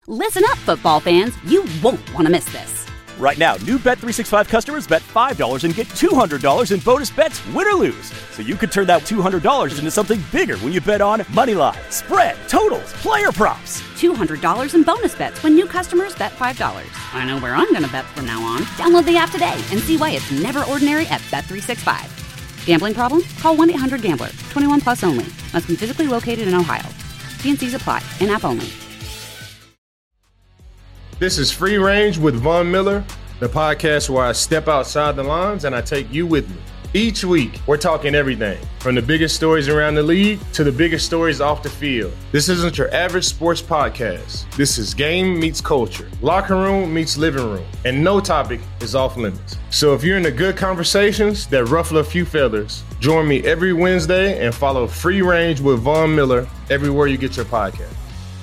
Listen up, football fans. You won't want to miss this. Right now, new Bet365 customers bet $5 and get $200 in bonus bets, win or lose. So you could turn that $200 into something bigger when you bet on moneyline, spread, totals, player props. $200 in bonus bets when new customers bet $5. I know where I'm going to bet from now on. Download the app today and see why it's never ordinary at Bet365. Gambling problem? Call 1-800-GAMBLER. 21 plus only. Must be physically located in Ohio. T&Cs apply. In-app only. This is Free Range with Von Miller, the podcast where I step outside the lines and I take you with me. Each week, we're talking everything from the biggest stories around the league to the biggest stories off the field. This isn't your average sports podcast. This is game meets culture, locker room meets living room, and no topic is off limits. So if you're into good conversations that ruffle a few feathers, join me every Wednesday and follow Free Range with Von Miller everywhere you get your podcast.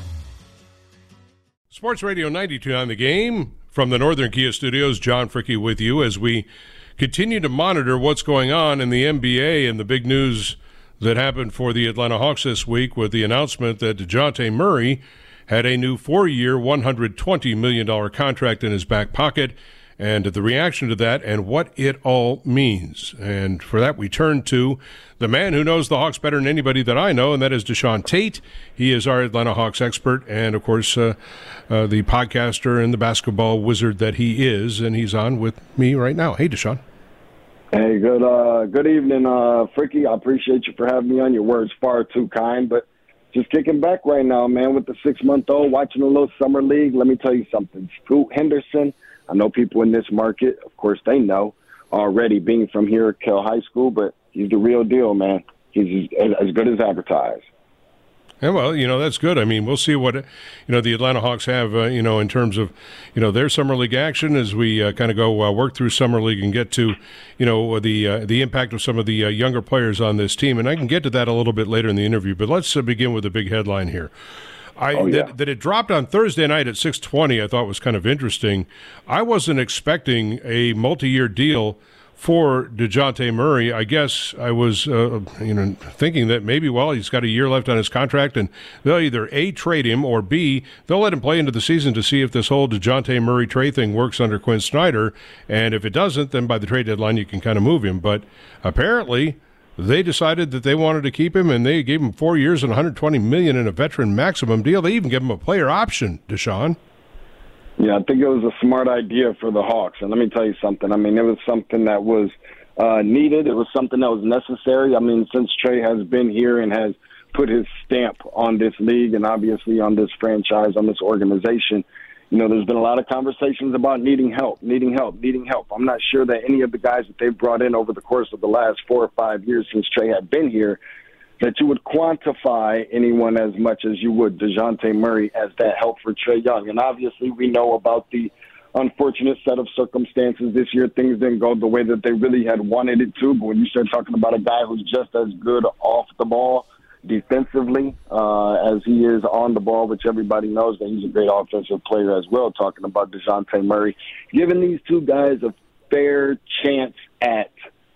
Sports Radio 92 on the game from the Northern Kia Studios. John Fricke with you as we continue to monitor what's going on in the NBA and the big news that happened for the Atlanta Hawks this week with the announcement that DeJounte Murray had a new 4-year, $120 million contract in his back pocket, and the reaction to that and what it all means. And for that, we turn to the man who knows the Hawks better than anybody that I know, and that is Deshaun Tate. He is our Atlanta Hawks expert and, of course, the podcaster and the basketball wizard that he is, and he's on with me right now. Hey, Deshaun. Hey, good evening, Fricke. I appreciate you for having me on. Your words far too kind, but just kicking back right now, man, with the 6-month-old, watching a little summer league. Let me tell you something. Scoot Henderson, I know people in this market, of course, they know already being from here at Kell High School, but he's the real deal, man. He's as good as advertised. Yeah, well, that's good. I mean, we'll see what, the Atlanta Hawks have, in terms of, their summer league action as we kind of go work through summer league and get to, the impact of some of the younger players on this team. And I can get to that a little bit later in the interview, but let's begin with the big headline here. That it dropped on Thursday night at 6:20, I thought was kind of interesting. I wasn't expecting a multi-year deal for DeJounte Murray. I guess I was, thinking that maybe, he's got a year left on his contract, and they'll either A, trade him, or B, they'll let him play into the season to see if this whole DeJounte Murray trade thing works under Quinn Snyder. And if it doesn't, then by the trade deadline you can kind of move him. But apparently they decided that they wanted to keep him, and they gave him 4 years and $120 million in a veteran maximum deal. They even gave him a player option, Deshaun. Yeah, I think it was a smart idea for the Hawks. And let me tell you something. I mean, it was something that was needed. It was something that was necessary. I mean, since Trey has been here and has put his stamp on this league and obviously on this franchise, on this organization, there's been a lot of conversations about needing help. I'm not sure that any of the guys that they've brought in over the course of the last 4 or 5 years since Trey had been here, that you would quantify anyone as much as you would DeJounte Murray as that help for Trae Young. And obviously we know about the unfortunate set of circumstances this year. Things didn't go the way that they really had wanted it to. But when you start talking about a guy who's just as good off the ball defensively as he is on the ball, which everybody knows that he's a great offensive player as well, talking about DeJounte Murray, giving these two guys a fair chance at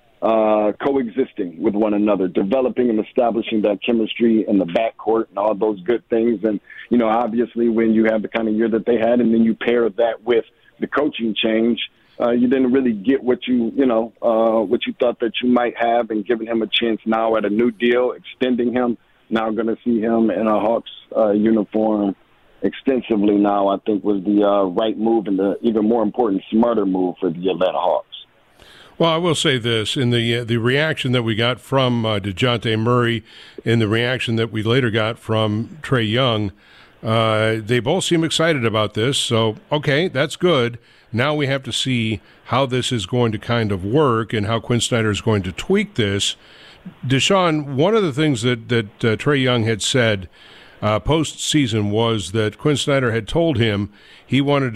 coexisting with one another, developing and establishing that chemistry in the backcourt and all those good things. And, obviously when you have the kind of year that they had and then you pair that with the coaching change, you didn't really get what you thought that you might have, and giving him a chance now at a new deal, extending him. Now going to see him in a Hawks uniform extensively now, I think was the right move and the even more important, smarter move for the Atlanta Hawks. Well, I will say this, in the reaction that we got from DeJounte Murray and the reaction that we later got from Trae Young, they both seem excited about this. So, okay, that's good. Now we have to see how this is going to kind of work and how Quinn Snyder is going to tweak this. Deshaun, one of the things that Trae Young had said postseason was that Quinn Snyder had told him he wanted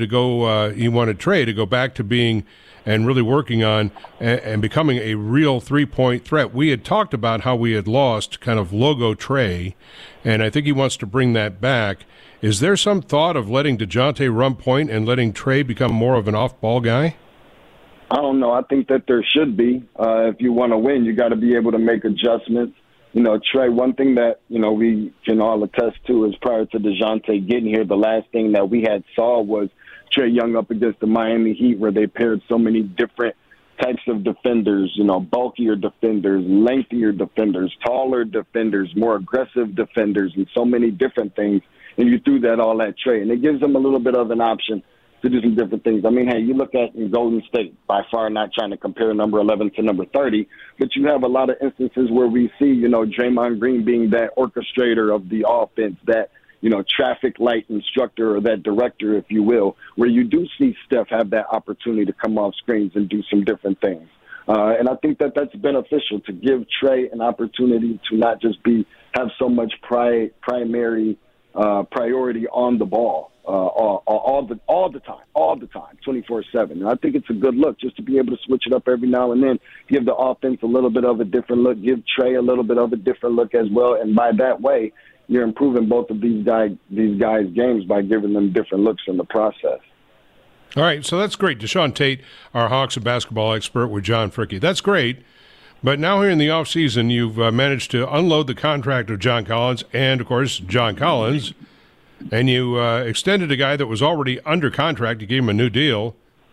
Trae to go back to being and really working on and becoming a real three-point threat. We had talked about how we had lost kind of logo Trae, and I think he wants to bring that back. Is there some thought of letting DeJounte run point and letting Trae become more of an off-ball guy? I don't know. I think that there should be. If you want to win, you got to be able to make adjustments Trey, one thing that, we can all attest to is prior to DeJounte getting here, the last thing that we had saw was Trae Young up against the Miami Heat, where they paired so many different types of defenders, bulkier defenders, lengthier defenders, taller defenders, more aggressive defenders, and so many different things. And you threw that all at Trae. And it gives them a little bit of an option to do some different things. I mean, hey, you look at Golden State, by far not trying to compare number 11 to number 30, but you have a lot of instances where we see, Draymond Green being that orchestrator of the offense, that, traffic light instructor or that director, if you will, where you do see Steph have that opportunity to come off screens and do some different things. And I think that that's beneficial to give Trae an opportunity to not just have so much primary priority on the ball all the time, 24/7. And I think it's a good look just to be able to switch it up every now and then, give the offense a little bit of a different look, give Trae a little bit of a different look as well. And by that way, you're improving both of these guys' games by giving them different looks in the process. All right, so that's great. Deshaun Tate, our Hawks and basketball expert with John Fricke. That's great. But now here in the offseason, you've managed to unload the contract of John Collins and, of course, John Collins, and you extended a guy that was already under contract. You gave him a new deal.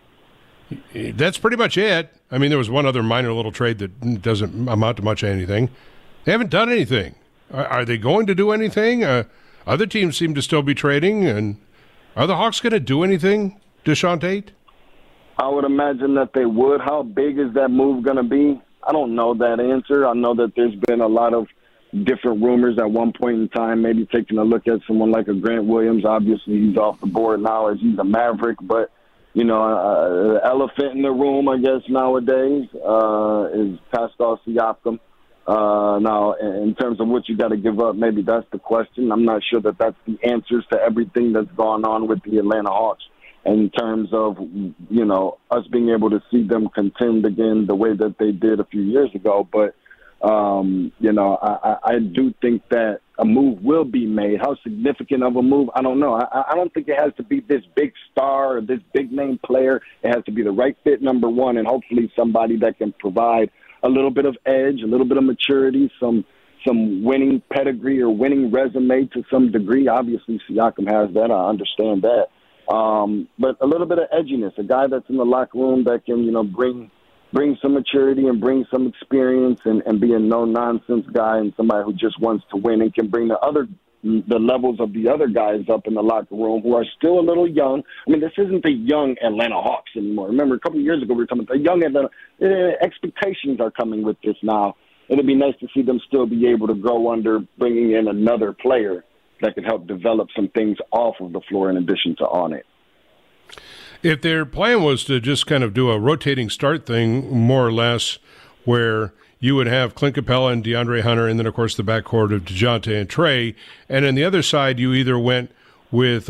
That's pretty much it. I mean, there was one other minor little trade that doesn't amount to much of anything. They haven't done anything. Are they going to do anything? Other teams seem to still be trading. And are the Hawks going to do anything, Deshaun Tate? I would imagine that they would. How big is that move going to be? I don't know that answer. I know that there's been a lot of different rumors at one point in time, maybe taking a look at someone like a Grant Williams. Obviously, he's off the board now as he's a Maverick. But, the elephant in the room, I guess, nowadays is Pascal Siakam. Now, in terms of what you got to give up, maybe that's the question. I'm not sure that that's the answers to everything that's gone on with the Atlanta Hawks in terms of, us being able to see them contend again the way that they did a few years ago. But, I do think that a move will be made. How significant of a move? I don't know. I don't think it has to be this big star or this big name player. It has to be the right fit, number one, and hopefully somebody that can provide a little bit of edge, a little bit of maturity, some winning pedigree or winning resume to some degree. Obviously, Siakam has that. I understand that. But a little bit of edginess, a guy that's in the locker room that can, bring some maturity and bring some experience and be a no-nonsense guy and somebody who just wants to win and can bring the levels of the other guys up in the locker room who are still a little young. I mean, this isn't the young Atlanta Hawks anymore. Remember, a couple of years ago we were talking about the young Atlanta. Expectations are coming with this now. It'd be nice to see them still be able to grow under bringing in another player that can help develop some things off of the floor in addition to on it. If their plan was to just kind of do a rotating start thing, more or less, where you would have Clint Capella and DeAndre Hunter, and then, of course, the backcourt of DeJounte and Trae, and on the other side, you either went with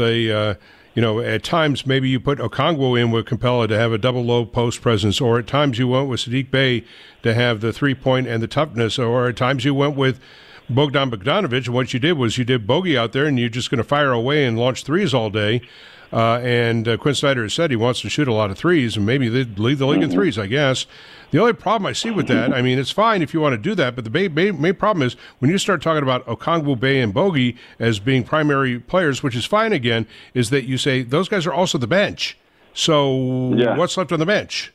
at times maybe you put Okongwu in with Capella to have a double low post presence, or at times you went with Saddiq Bey to have the three-point and the toughness, or at times you went with Bogdan Bogdanovic, and what you did was you did Bogey out there, and you're just going to fire away and launch threes all day. And Quinn Snyder has said he wants to shoot a lot of threes, and maybe they'd lead the league in threes, I guess. The only problem I see with that, I mean, it's fine if you want to do that, but the main problem is when you start talking about Okongwu, Bey, and Bogey as being primary players, which is fine again, is that you say those guys are also the bench. So What's left on the bench?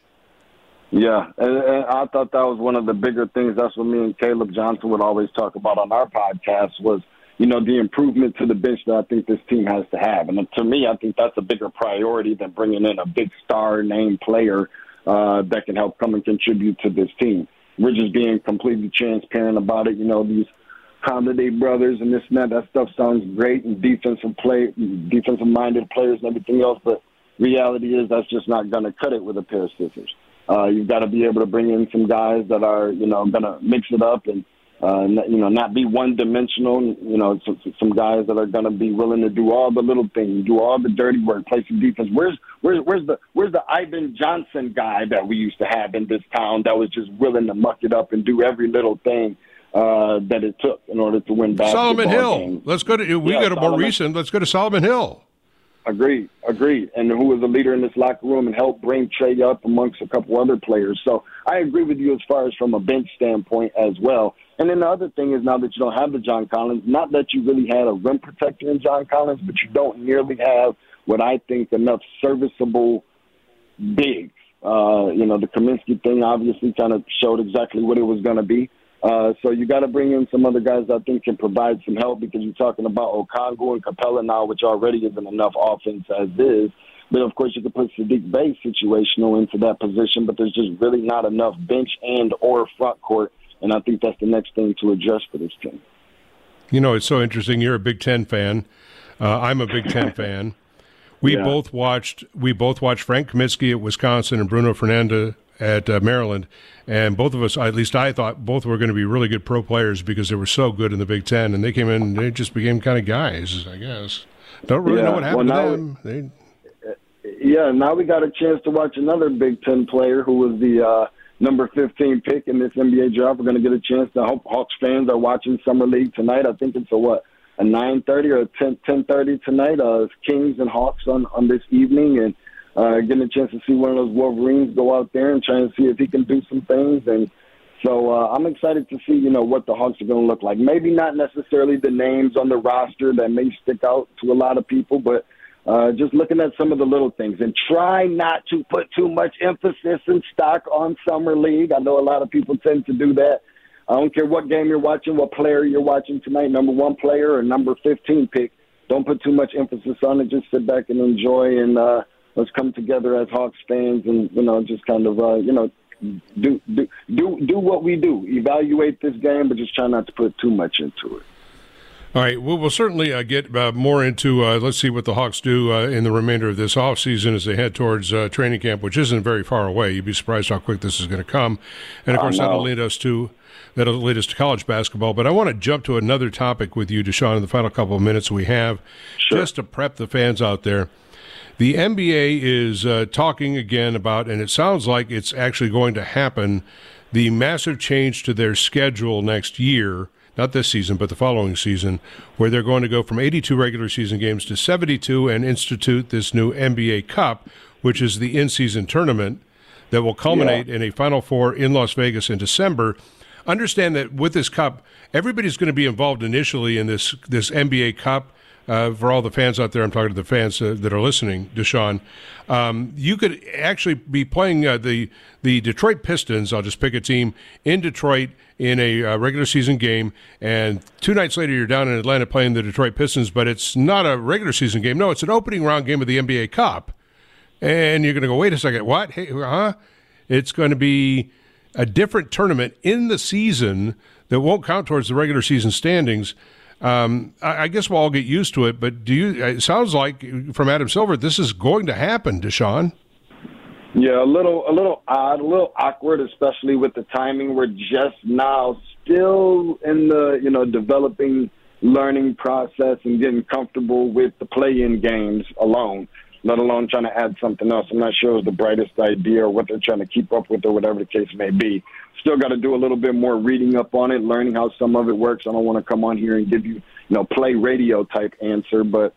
Yeah, and I thought that was one of the bigger things. That's what me and Caleb Johnson would always talk about on our podcast was, the improvement to the bench that I think this team has to have. And to me, I think that's a bigger priority than bringing in a big star name player that can help come and contribute to this team. We're just being completely transparent about it. These Holiday brothers and this and that stuff sounds great, and defensive-minded players and everything else, but reality is that's just not going to cut it with a pair of scissors. You've got to be able to bring in some guys that are, going to mix it up and, not be one-dimensional. Some guys that are going to be willing to do all the little things, do all the dirty work, play some defense. Where's the Ivan Johnson guy that we used to have in this town that was just willing to muck it up and do every little thing that it took in order to win basketball Solomon Hill. games? Let's go to Solomon. Let's go to Solomon Hill. Agreed. And who was a leader in this locker room and helped bring Trey up amongst a couple other players. So I agree with you as far as from a bench standpoint as well. And then the other thing is now that you don't have the John Collins, not that you really had a rim protector in John Collins, but you don't nearly have what I think enough serviceable bigs. The Kaminsky thing obviously kind of showed exactly what it was going to be. So you got to bring in some other guys that I think can provide some help, because you're talking about Okongwu and Capella now, which already isn't enough offense as is. But, of course, you could put Sadiq Bey situational into that position, but there's just really not enough bench and or front court, and I think that's the next thing to address for this team. You know, it's so interesting. You're a Big Ten fan. I'm a Big Ten fan. We both watched Frank Kaminsky at Wisconsin and Bruno Fernando at Maryland, and both of us, at least I thought, both were going to be really good pro players because they were so good in the Big Ten, and they came in and they just became kind of guys, I guess. Don't really know what happened to them. Now we got a chance to watch another Big Ten player who was the number 15 pick in this NBA draft. We're going to get a chance to hope Hawks fans are watching Summer League tonight. I think it's a 9:30 or a 10:30 tonight. It's Kings and Hawks on this evening, and getting a chance to see one of those Wolverines go out there and try and see if he can do some things. And so I'm excited to see, what the Hawks are going to look like. Maybe not necessarily the names on the roster that may stick out to a lot of people, but just looking at some of the little things and try not to put too much emphasis and stock on Summer League. I know a lot of people tend to do that. I don't care what game you're watching, what player you're watching tonight, number 1 player or number 15 pick. Don't put too much emphasis on it. Just sit back and enjoy, and let's come together as Hawks fans and, just kind of, do what we do. Evaluate this game, but just try not to put too much into it. All right, we'll certainly get more into, let's see what the Hawks do in the remainder of this offseason as they head towards training camp, which isn't very far away. You'd be surprised how quick this is going to come. And, of course, that'll lead us to college basketball. But I want to jump to another topic with you, Deshaun, in the final couple of minutes we have, just to prep the fans out there. The NBA is talking again about, and it sounds like it's actually going to happen, the massive change to their schedule next year. Not this season, but the following season, where they're going to go from 82 regular season games to 72 and institute this new NBA Cup, which is the in-season tournament that will culminate in a Final Four in Las Vegas in December. Understand that with this Cup, everybody's going to be involved initially in this NBA Cup. For all the fans out there, I'm talking to the fans that are listening, Deshaun, you could actually be playing the Detroit Pistons, I'll just pick a team, in Detroit in a regular season game, and 2 nights later you're down in Atlanta playing the Detroit Pistons, but it's not a regular season game. No, it's an opening round game of the NBA Cup. And you're going to go, wait a second, what? Hey, It's going to be a different tournament in the season that won't count towards the regular season standings. I guess we'll all get used to it, but it sounds like from Adam Silver, this is going to happen, Deshaun. Yeah, a little odd, a little awkward, especially with the timing. We're just now still in the, developing learning process and getting comfortable with the play-in games alone, let alone trying to add something else. I'm not sure it was the brightest idea or what they're trying to keep up with or whatever the case may be. Still got to do a little bit more reading up on it, learning how some of it works. I don't want to come on here and give you, play radio type answer, but,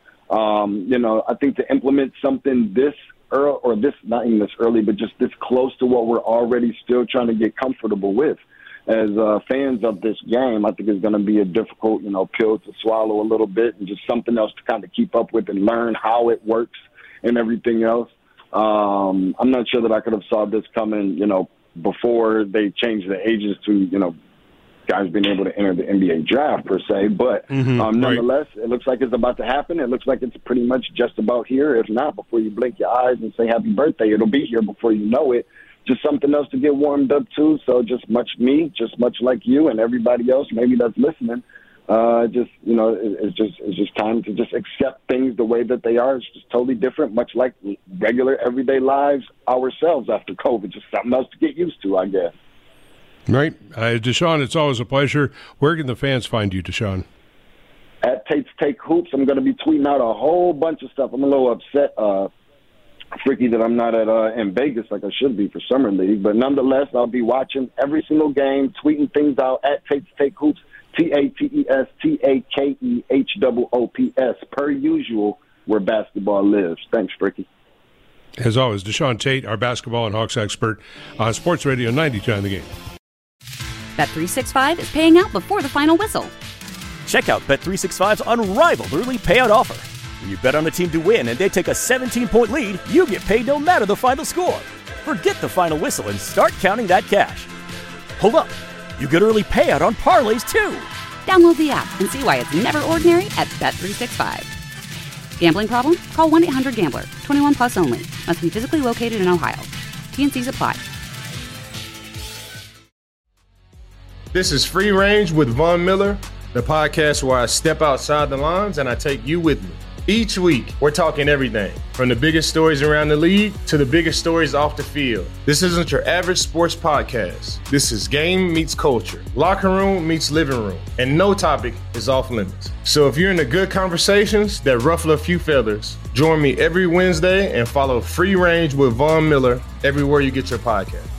I think to implement something this early, or this, not even this early, but just this close to what we're already still trying to get comfortable with as fans of this game, I think is going to be a difficult, pill to swallow a little bit, and just something else to kind of keep up with and learn how it works and everything else. I'm not sure that I could have saw this coming, before they changed the ages to, guys being able to enter the NBA draft per se. But nonetheless, It looks like it's about to happen. It looks like it's pretty much just about here. If not, before you blink your eyes and say happy birthday, it'll be here before you know it. Just something else to get warmed up to. So just much like you and everybody else, maybe that's listening. It's just time to just accept things the way that they are. It's just totally different, much like regular everyday lives ourselves after COVID. Just something else to get used to, I guess. Right. Deshaun, it's always a pleasure. Where can the fans find you, Deshaun? At Tate's Take Hoops. I'm going to be tweeting out a whole bunch of stuff. I'm a little upset, freaky that I'm not in Vegas like I should be for Summer League. But nonetheless, I'll be watching every single game, tweeting things out at Tate's Take Hoops. TATESTAKEHOOPS per usual where basketball lives. Thanks, Ricky. As always, Deshaun Tate, our basketball and Hawks expert on Sports Radio 92 on the Game. Bet365 is paying out before the final whistle. Check out Bet365's unrivaled early payout offer. When you bet on a team to win and they take a 17-point lead, you get paid no matter the final score. Forget the final whistle and start counting that cash. Hold up. You get early payout on parlays, too. Download the app and see why it's never ordinary at Bet365. Gambling problem? Call 1-800-GAMBLER. 21 plus only. Must be physically located in Ohio. T&Cs apply. This is Free Range with Von Miller, the podcast where I step outside the lines and I take you with me. Each week, we're talking everything from the biggest stories around the league to the biggest stories off the field. This isn't your average sports podcast. This is game meets culture, locker room meets living room, and no topic is off limits. So if you're into good conversations that ruffle a few feathers, join me every Wednesday and follow Free Range with Von Miller everywhere you get your podcast.